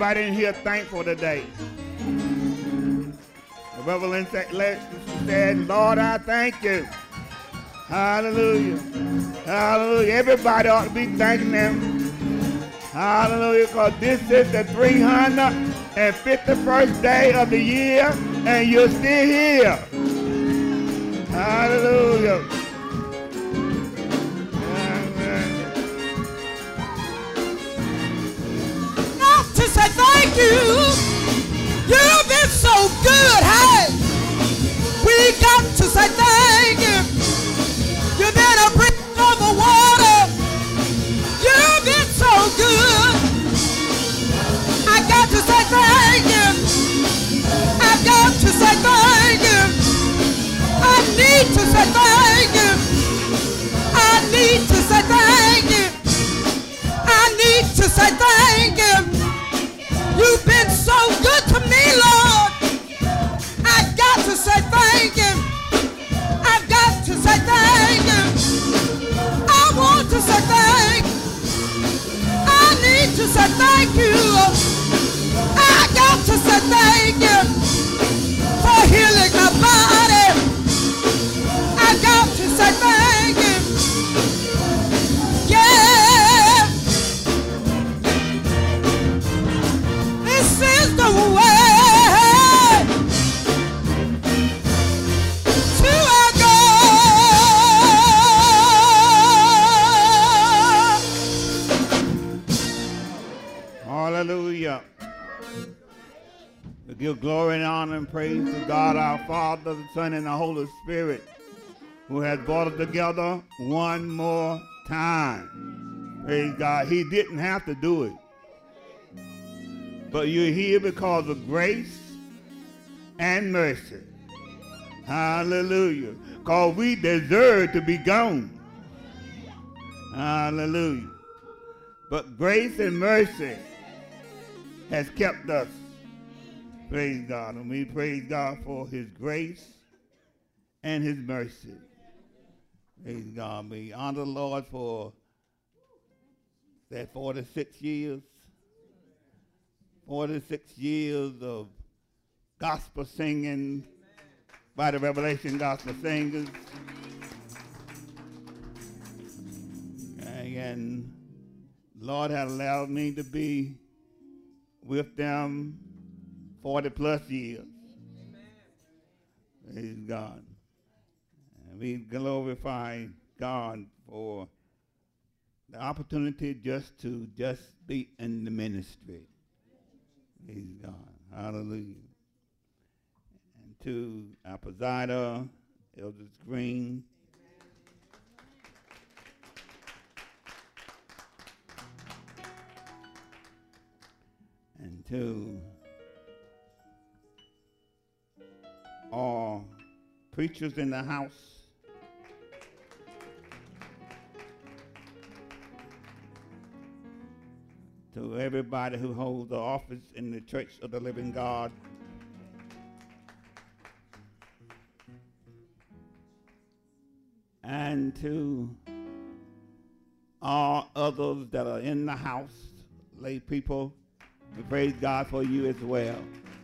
Anybody in here thankful today? The Reverend said, Lord, I thank you. Hallelujah. Hallelujah. Everybody ought to be thanking him. Hallelujah. Because this is the 351st day of the year, and you're still here. Hallelujah. Got to say thank you. You've been so good. Hey, we got to say thank you. You've been a bridge over water. You've been so good. I got to say thank you. I got to say thank you. I need to say thank you. I need to say thank you. I need to say thank you. You've been so good to me, Lord. I got to say thank you. I've got to say thank you. I want to say thank you. I need to say thank you. I got to say thank you for healing my body. I got to say thank you. Yeah. This is the way to our God. Hallelujah. We give glory and honor and praise to God our Father, the Son, and the Holy Spirit, who has brought us together one more time. Praise God. He didn't have to do it. But you're here because of grace and mercy. Hallelujah. Because we deserve to be gone. Hallelujah. But grace and mercy has kept us. Praise God. And we praise God for his grace and his mercy. Praise God. We honor the Lord for that 46 years. 46 years of gospel singing by the Revelation Gospel Singers. And Lord has allowed me to be with them 40 plus years. Praise God. And we glorify God for the opportunity just to be in the ministry. Praise God. Hallelujah. And to our presider, Elder Green. And to all preachers in the house. To everybody who holds the office in the Church of the Living God. And to all others that are in the house, lay people, we praise God for you as well.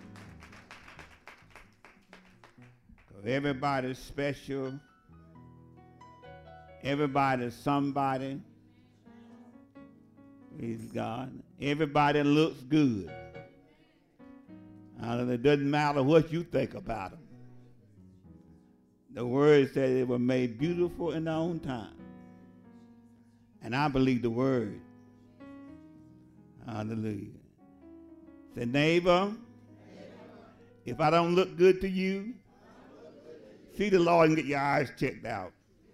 Everybody's special. Everybody's somebody. Praise God. Everybody looks good. It doesn't matter what you think about them. The word said they were made beautiful in their own time. And I believe the word. Hallelujah. Say, neighbor, if I don't look good to you, see the Lord and get your eyes checked out.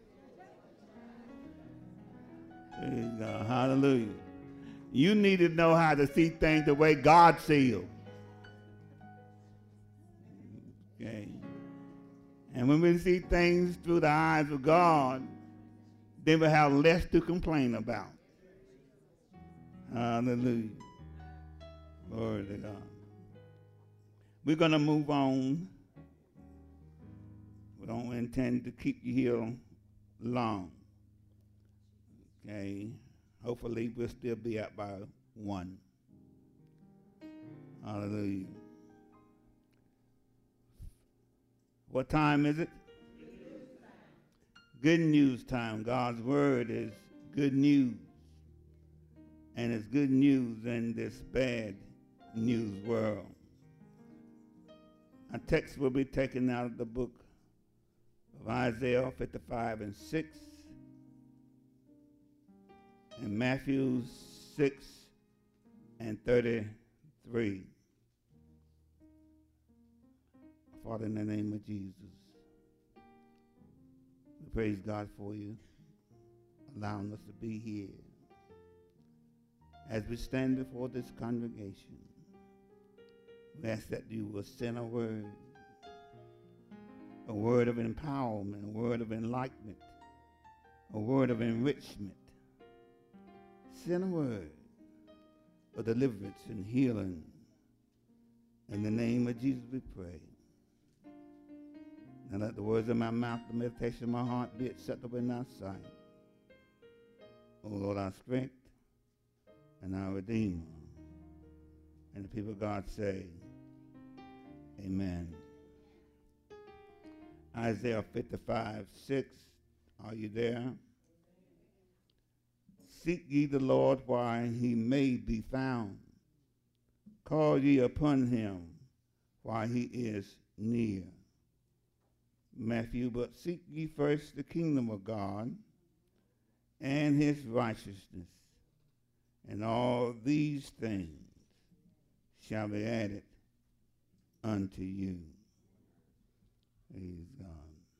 Praise God. Hallelujah. You need to know how to see things the way God sees them. Okay. And when we see things through the eyes of God, then we have less to complain about. Hallelujah. Glory to God. We're going to move on. We don't intend to keep you here long. Okay. Hopefully we'll still be out by 1. Hallelujah. What time is it? Good news time. God's word is good news. And it's good news in this bad news world. Our text will be taken out of the book of Isaiah 55 and 6 and Matthew 6 and 33. Father, in the name of Jesus, we praise God for you, allowing us to be here. As we stand before this congregation, we ask that you will send a word of empowerment, a word of enlightenment, a word of enrichment. Send a word of deliverance and healing. In the name of Jesus we pray. And let the words of my mouth, the meditation of my heart be acceptable in thy sight. O Lord, our strength and our Redeemer. And the people of God say, amen. Isaiah 55, 6. Are you there? Seek ye the Lord while he may be found. Call ye upon him while he is near. Matthew, but seek ye first the kingdom of God and his righteousness, and all these things shall be added unto you. Praise God.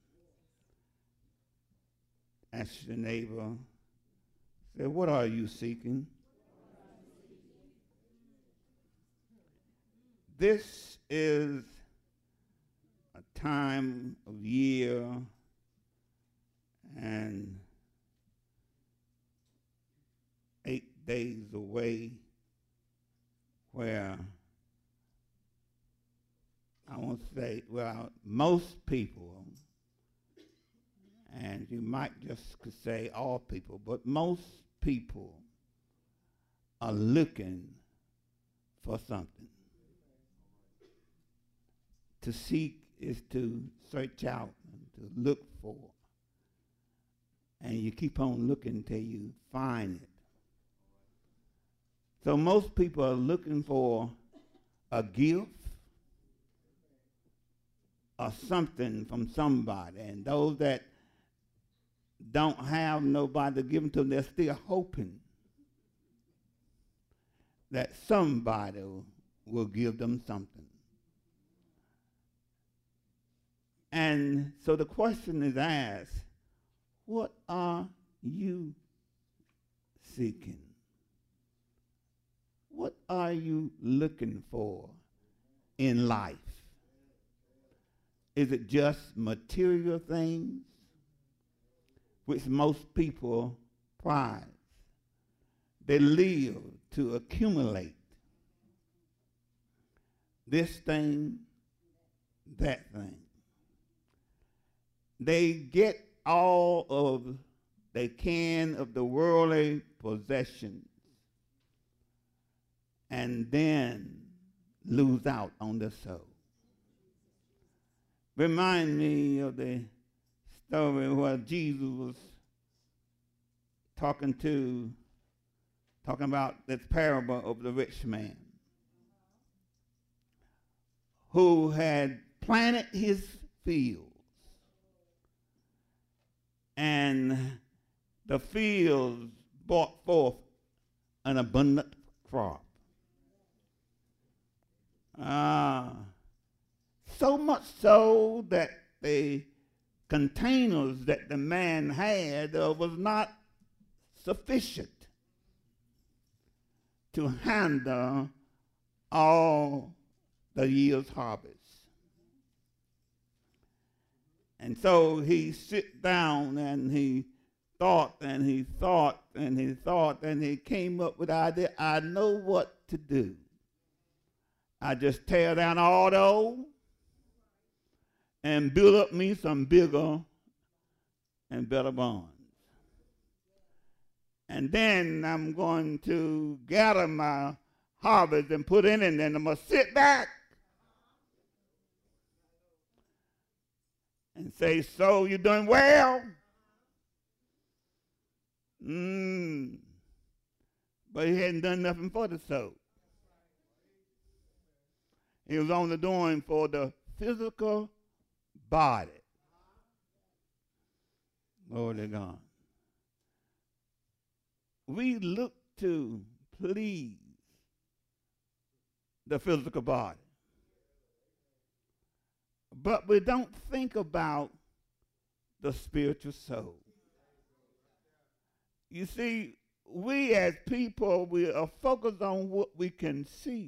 Ask your neighbor, say, what are you seeking? This is a time of year and 8 days away where I won't say, well, most people, and you might just could say all people, but most people are looking for something. To seek is to search out and to look for. And you keep on looking till you find it. So most people are looking for a gift or something from somebody. And those that don't have nobody to give them to, they're still hoping that somebody will give them something. And so the question is asked, what are you seeking? What are you looking for in life? Is it just material things, which most people prize? They live to accumulate this thing, that thing. They get all of they can of the worldly possessions and then lose out on the soul. Remind me of the story where Jesus was talking about this parable of the rich man who had planted his fields, and the fields brought forth an abundant crop. So much so that the containers that the man had was not sufficient to handle all the year's harvest. And so he sit down and he thought and he thought and he thought and he came up with the idea, I know what to do. I just tear down all the old and build up me some bigger and better barns. And then I'm going to gather my harvest and put in it, and then I'm going to sit back and say, so you're doing well. But he hadn't done nothing for the soul. He was only doing for the physical body. Glory to God. We look to please the physical body, but we don't think about the spiritual soul. You see, we as people, we are focused on what we can see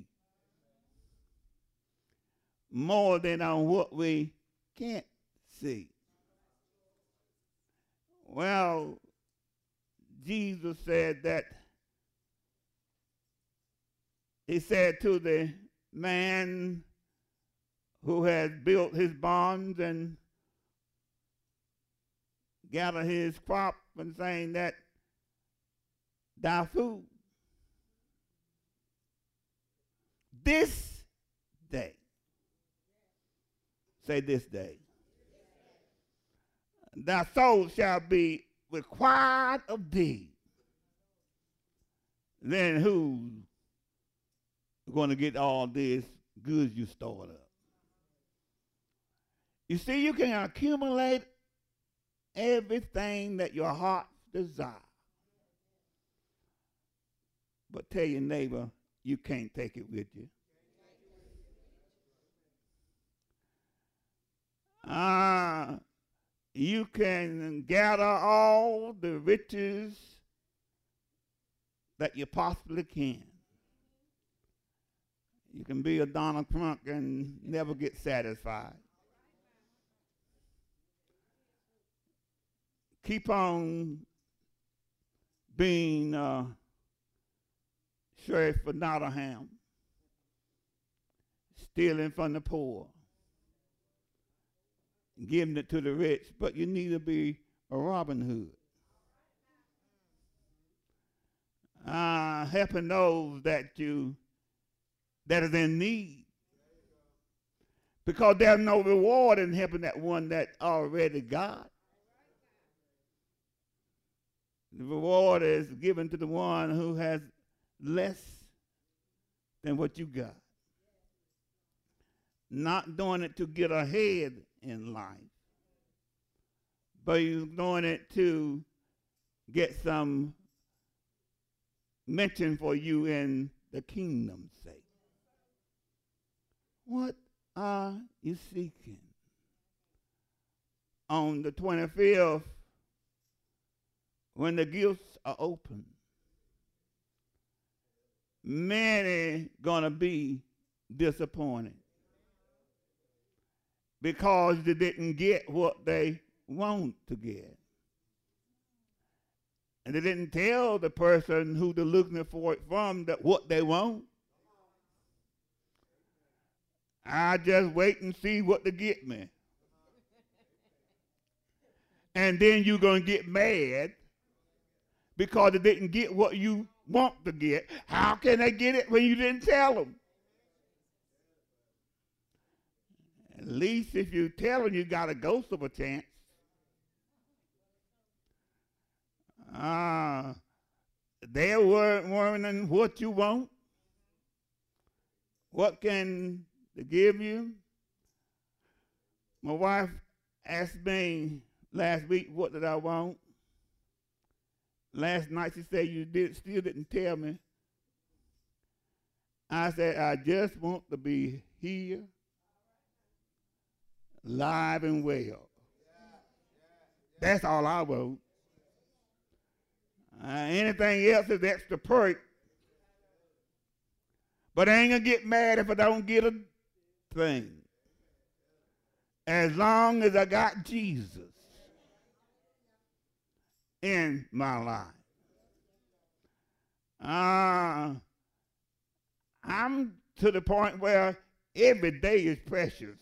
more than on what we can't see. Well, Jesus said that, he said to the man who had built his barns and gathered his crop and saying that, thy food this day. Say this day. Thy soul shall be required of thee. Then who's going to get all this goods you stored up? You see, you can accumulate everything that your heart desires. But tell your neighbor, you can't take it with you. You can gather all the riches that you possibly can. You can be a Donald Trump and never get satisfied. Keep on being Sheriff for Nottingham, stealing from the poor, giving it to the rich, but you need to be a Robin Hood. Helping those that is in need. Because there's no reward in helping that one that already got. The reward is given to the one who has less than what you got. Not doing it to get ahead in life, but you're doing it to get some mention for you in the kingdom's sake. What are you seeking? On the 25th, when the gifts are open, many gonna be disappointed because they didn't get what they want to get. And they didn't tell the person who they're looking for it from that what they want. I just wait and see what they get me. And then you're going to get mad because they didn't get what you want to get. How can they get it when you didn't tell them? At least if you tell them, you got a ghost of a chance. They're worrying what you want. What can they give you? My wife asked me last week, what did I want? Last night she said, still didn't tell me. I said, I just want to be here, live and well. That's all I want. Anything else is extra perk. But I ain't going to get mad if I don't get a thing. As long as I got Jesus in my life. I'm to the point where every day is precious.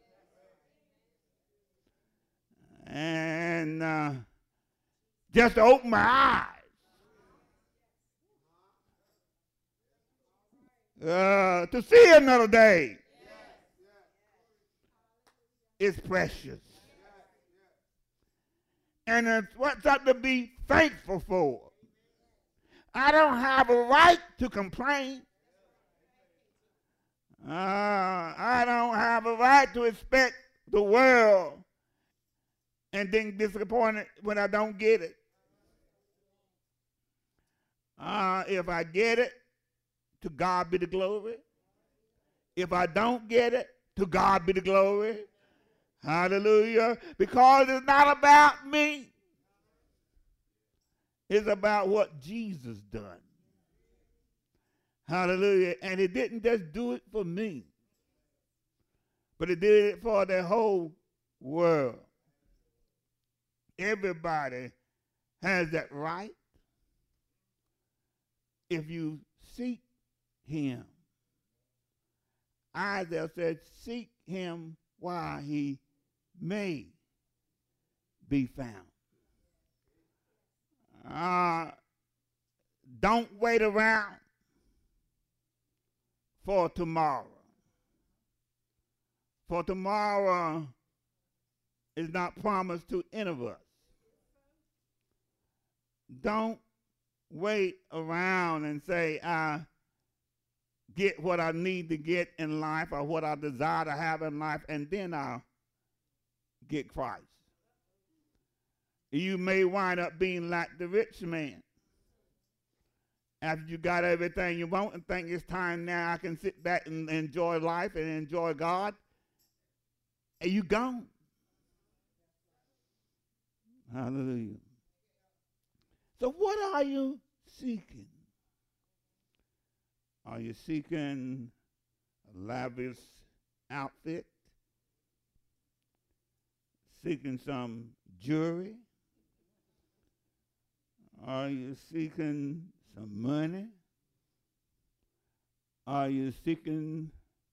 And just to open my eyes To see another day is precious. And it's something to be thankful for. I don't have a right to complain. I don't have a right to expect the world and then disappointed when I don't get it. If I get it, to God be the glory. If I don't get it, to God be the glory. Hallelujah. Because it's not about me. It's about what Jesus done. Hallelujah. And he didn't just do it for me, but he did it for the whole world. Everybody has that right if you seek him. Isaiah said, seek him while he may be found. Don't wait around for tomorrow. For tomorrow is not promised to any of us. Don't wait around and say, I get what I need to get in life or what I desire to have in life, and then I'll get Christ. You may wind up being like the rich man. After you got everything you want and think it's time now I can sit back and enjoy life and enjoy God, and you gone. Hallelujah. So what are you seeking? Are you seeking a lavish outfit? Seeking some jewelry? Are you seeking some money? Are you seeking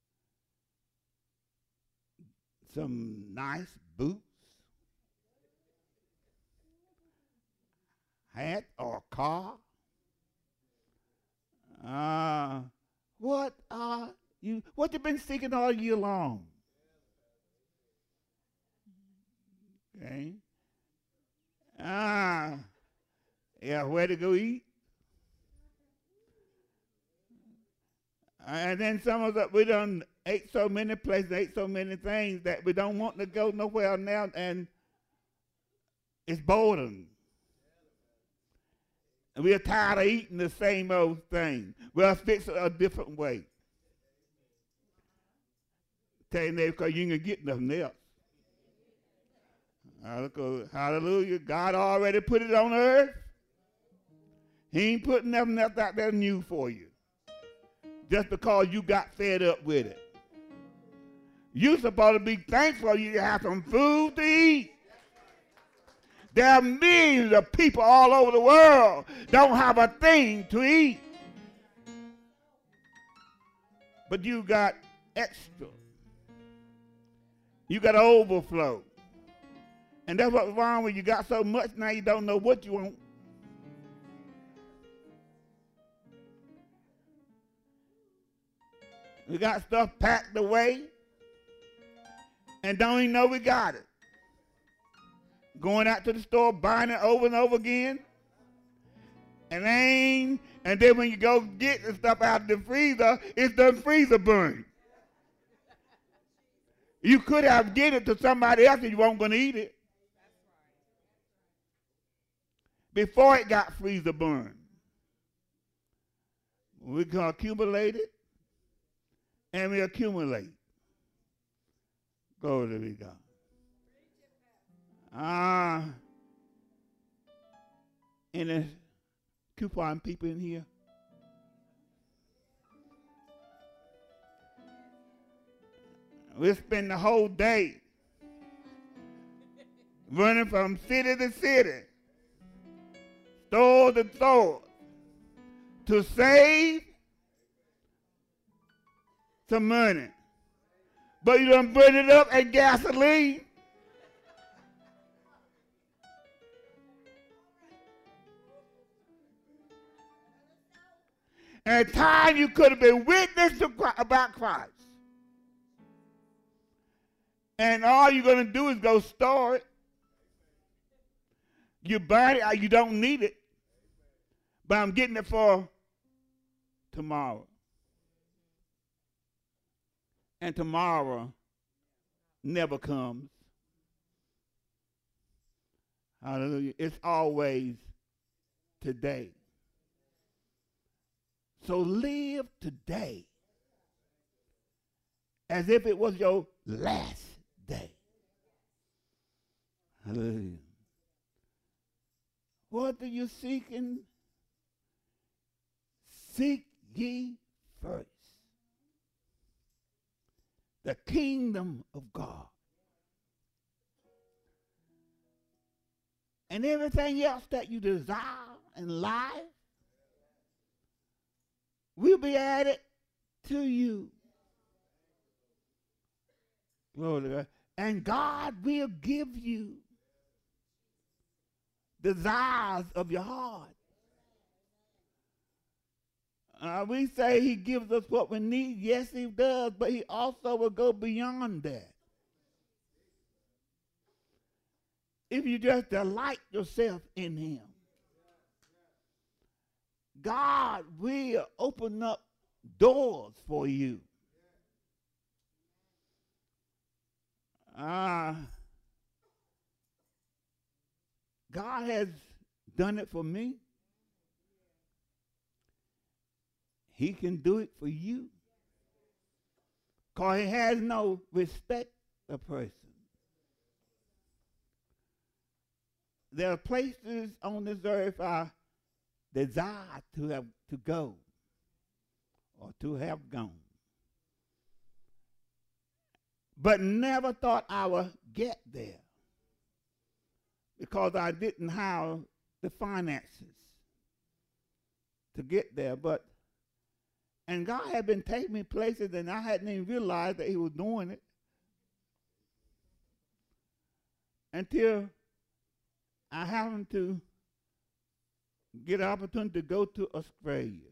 some nice boots, hat, or car? What you been seeking all year long? Okay. Yeah, where to go eat? And then some of us, we done ate so many places, ate so many things that we don't want to go nowhere now, and it's boredom. And we are tired of eating the same old thing. We'll fix it a different way. Tell your neighbor, because you ain't going to get nothing else. Hallelujah. God already put it on earth. He ain't putting nothing else out there new for you. Just because you got fed up with it. You're supposed to be thankful you have some food to eat. There are millions of people all over the world don't have a thing to eat. But you got extra. You got overflow. And that's what's wrong when you got so much now you don't know what you want. We got stuff packed away and don't even know we got it. Going out to the store, buying it over and over again. And then when you go get the stuff out of the freezer, it's the freezer burn. You could have given it to somebody else and you weren't going to eat it. Before it got freezer burned. We can accumulate it. And we accumulate. Glory to God. Any coupon people in here? We'll spend the whole day running from city to city, store to store, to save some money. But you done burn it up at gasoline. And a time you could have been witness about Christ. And all you're going to do is go store it. You burn it, you don't need it. But I'm getting it for tomorrow. And tomorrow never comes. Hallelujah. It's always today. So live today as if it was your last day. Hallelujah. What are you seeking? Seek ye first the kingdom of God. And everything else that you desire in life will be added to you. Glory to God. And God will give you desires of your heart. We say he gives us what we need. Yes, he does, but he also will go beyond that. If you just delight yourself in him, God will open up doors for you. God has done it for me. He can do it for you. Because he has no respect of person. There are places on this earth I desire to go or to have gone. But never thought I would get there because I didn't have the finances to get there. And God had been taking me places and I hadn't even realized that he was doing it until I happened to get an opportunity to go to Australia.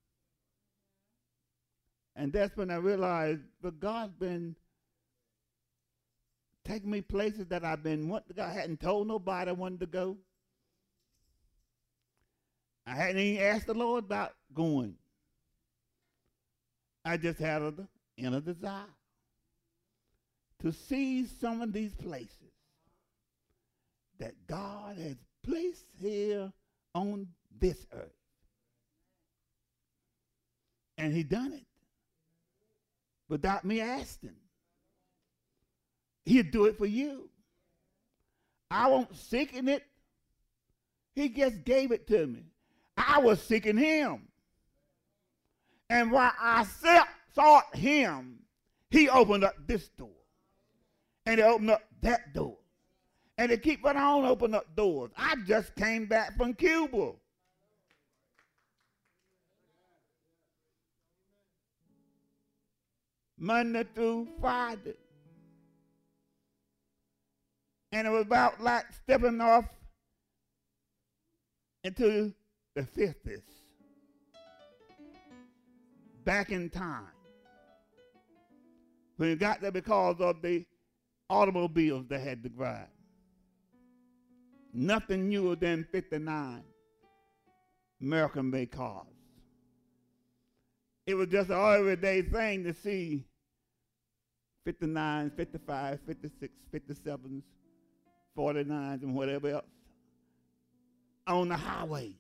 And that's when I realized that God's been taking me places that I've been wanting to go. I hadn't told nobody I wanted to go. I hadn't even asked the Lord about going. I just had an inner desire to see some of these places that God has placed here on this earth. And he done it without me asking. He'll do it for you. I wasn't seeking it. He just gave it to me. I was seeking him. And while I sought him, he opened up this door. And he opened up that door. And they keep on opening up doors. I just came back from Cuba. Monday through Friday. And it was about like stepping off into the 50s. Back in time. When you got there because of the automobiles they had to drive. Nothing newer than 59 American-made cars. It was just an everyday thing to see 59s, 55s, 56s, 57s, 49s, and whatever else on the highway.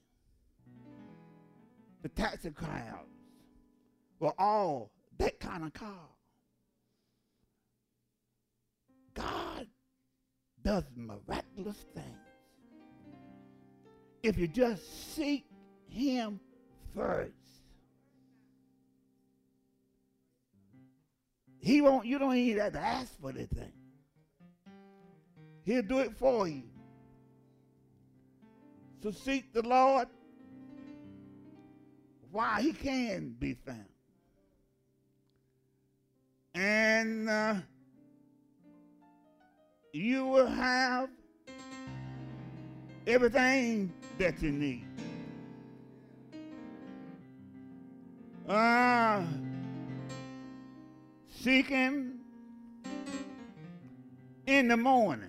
The taxi crowds were all that kind of car. God does miraculous things if you just seek him first. He won't, you don't even have to ask for anything. He'll do it for you. So seek the Lord while he can be found. And you will have everything that you need. Seek him in the morning.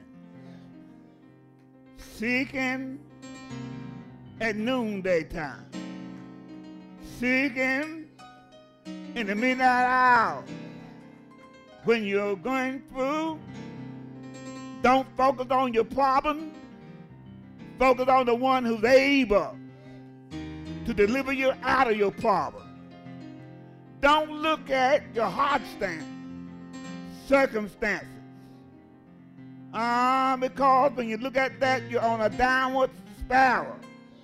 Seek him at noonday time. Seek him in the midnight hour. When you're going through, don't focus on your problem. Focus on the one who's able to deliver you out of your problem. Don't look at your circumstances. Because when you look at that, you're on a downward spiral.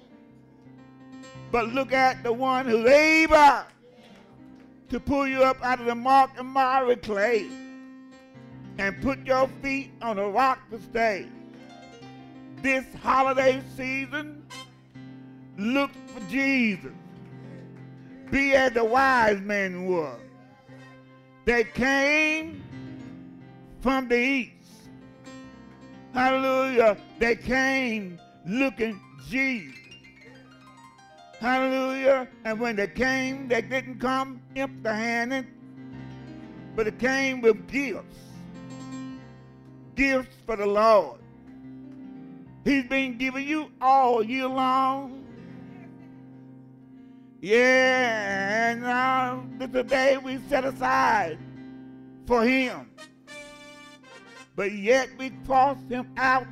But look at the one who's able to pull you up out of the muck and miry clay and put your feet on a rock to stay. This holiday season, look for Jesus. Be as the wise men were. They came from the east. Hallelujah. They came looking Jesus. Hallelujah. And when they came, they didn't come empty-handed, but they came with gifts. Gifts for the Lord. He's been giving you all year long. Yeah, and now this is the day we set aside for him. But yet we toss him out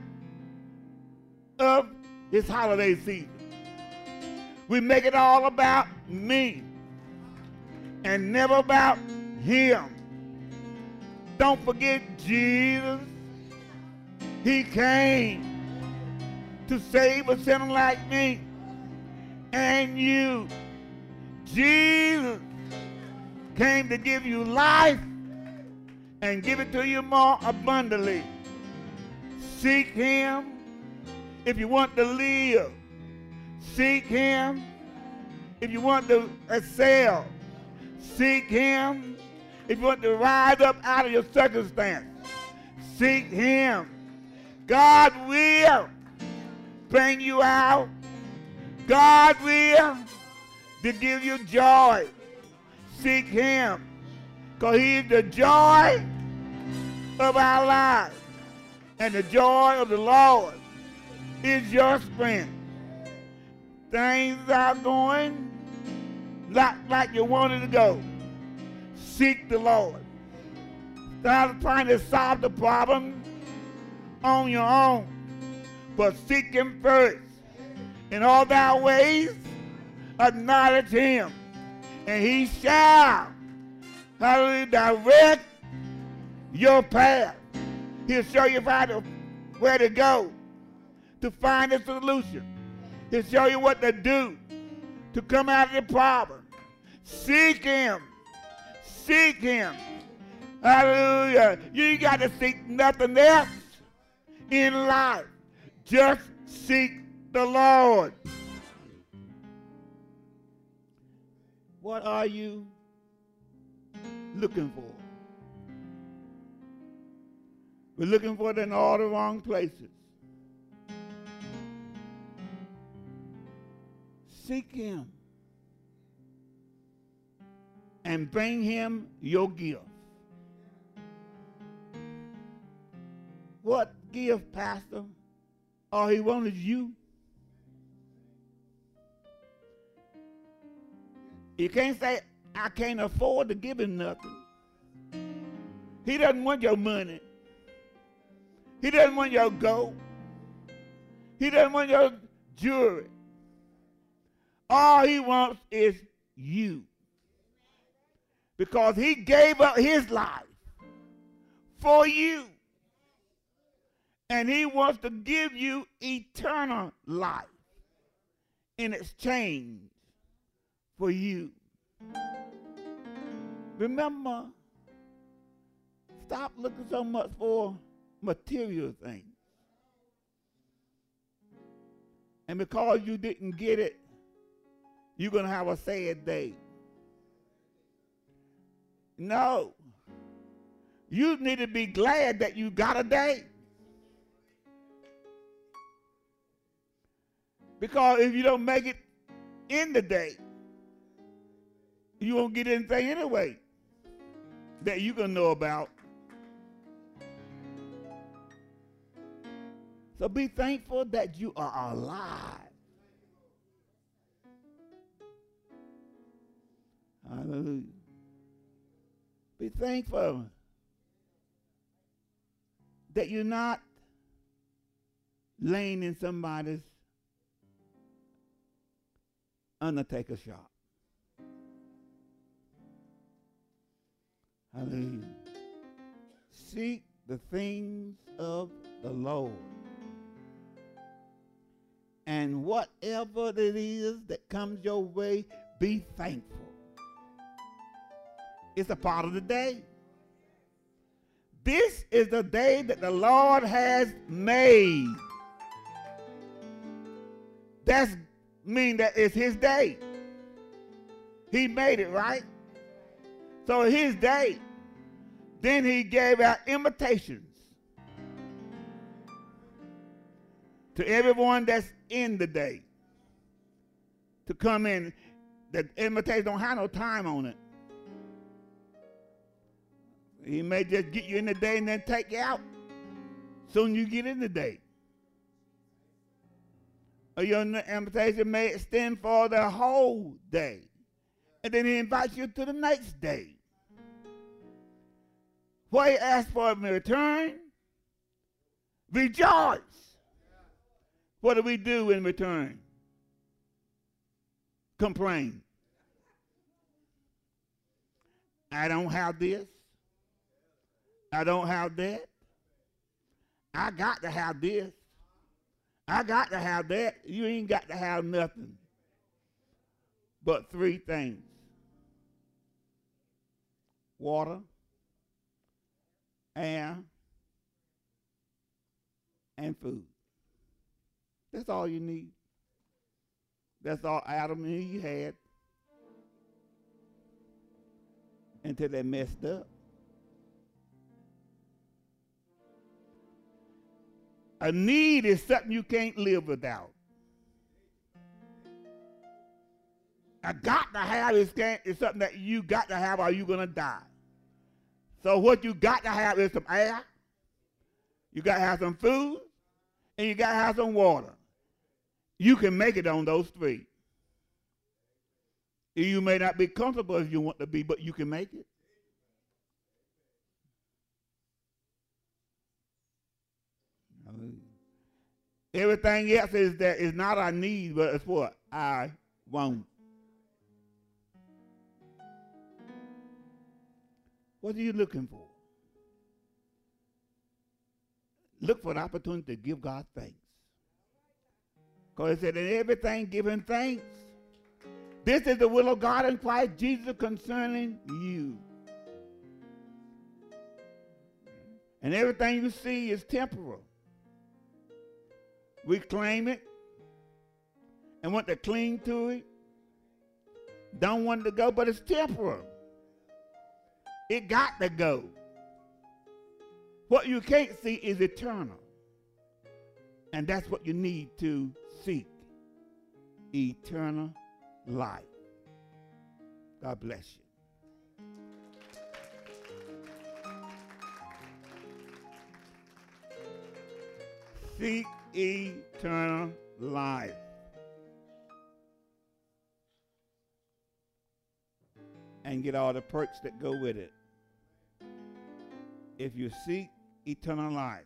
of this holiday season. We make it all about me and never about him. Don't forget Jesus. He came to save a sinner like me and you. Jesus came to give you life and give it to you more abundantly. Seek him if you want to live. Seek him if you want to excel. Seek him if you want to rise up out of your circumstance. Seek him. God will bring you out. God will to give you joy. Seek him, because he's the joy of our lives. And the joy of the Lord is your strength. Things are going not like you wanted to go. Seek the Lord. Stop trying to solve the problem on your own, but seek him first. In all thy ways, acknowledge him, and he shall, hallelujah, direct your path. He'll show you where to go to find a solution. He'll show you what to do to come out of the problem. Seek him. Seek him. Hallelujah. You ain't got to seek nothing else in life. Just seek the Lord. What are you looking for? We're looking for it in all the wrong places. Seek him and bring him your gift. What gift, Pastor? All he wanted you. You can't say, I can't afford to give him nothing. He doesn't want your money. He doesn't want your gold. He doesn't want your jewelry. All he wants is you. Because he gave up his life for you. And he wants to give you eternal life in exchange for you. Remember, stop looking so much for material things. And because you didn't get it, you're going to have a sad day. No. You need to be glad that you got a day. Because if you don't make it in the day, You won't get anything anyway that you can know about. So be thankful that you are alive. Hallelujah. Be thankful that you're not laying in somebody's undertaker shop. Hallelujah. Seek the things of the Lord. And whatever it is that comes your way, be thankful. It's a part of the day. This is the day that the Lord has made. That means that it's his day. He made it, right? So his day. Then he gave out invitations to everyone that's in the day to come in. The invitation don't have no time on it. He may just get you in the day and then take you out soon you get in the day. Or your invitation may extend for the whole day. And then he invites you to the next day. What he asks for in return, rejoice. What do we do in return? Complain. I don't have this. I don't have that. I got to have this. I got to have that. You ain't got to have nothing but three things: water, air, and food. That's all you need. That's all Adam and Eve had until they messed up. A need is something you can't live without. A got to have is something that you got to have or you're going to die. So what you got to have is some air, you got to have some food, and you got to have some water. You can make it on those three. You may not be comfortable as you want to be, but you can make it. Everything else is not I need, but it's what I want. What are you looking for? Look for an opportunity to give God thanks. Because it said, in everything giving thanks. This is the will of God in Christ Jesus concerning you. And everything you see is temporal. We claim it and want to cling to it. Don't want it to go, but it's temporal. It got to go. What you can't see is eternal. And that's what you need to seek. Eternal life. God bless you. Seek eternal life. And get all the perks that go with it. If you seek eternal life,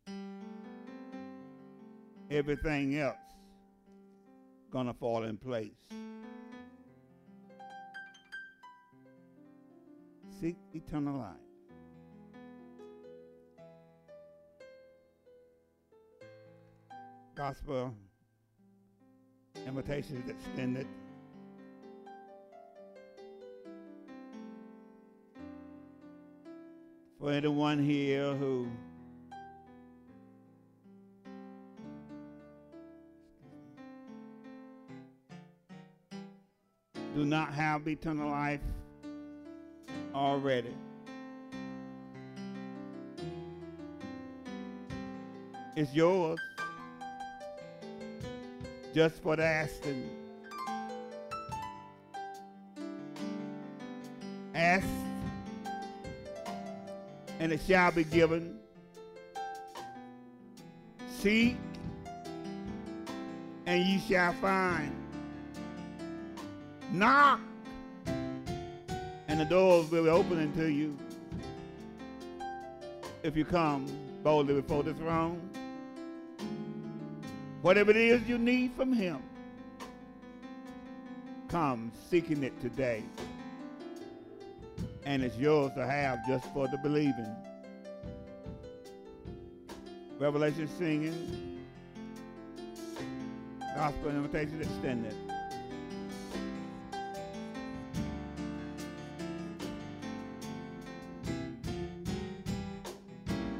everything else gonna fall in place. Seek eternal life. Gospel invitation is extended. For anyone here who do not have eternal life already, it's yours just for the asking. Ask, and it shall be given. Seek, and ye shall find. Knock, and the doors will be opening to you. If you come boldly before the throne, whatever it is you need from him, come seeking it today. And it's yours to have just for the believing. Revelation singing, gospel invitation extended.